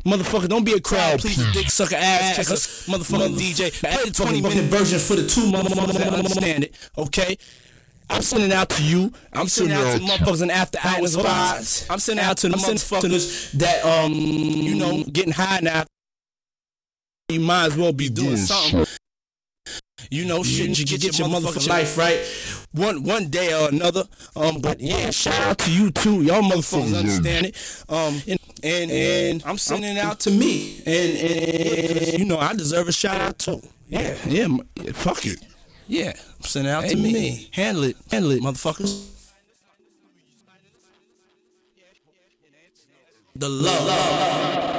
Motherfucker, don't be a crowd pleaser, dick sucker, ass checker, motherfucking DJ. Play the 20-minute version for the two motherfuckers that understand it, okay? I'm sending out to you. I'm sending out to the motherfuckers in after hours spots. I'm sending out to the motherfuckers that getting high now. You might as well be doing something. Shouldn't you get your motherfucking life right one day or another? But yeah, shout out to you too. Y'all motherfuckers understand it. And I'm sending it out to me. And I deserve a shout out too. Yeah, fuck it. Yeah, I'm sending it out to me. Handle it, motherfuckers. The love.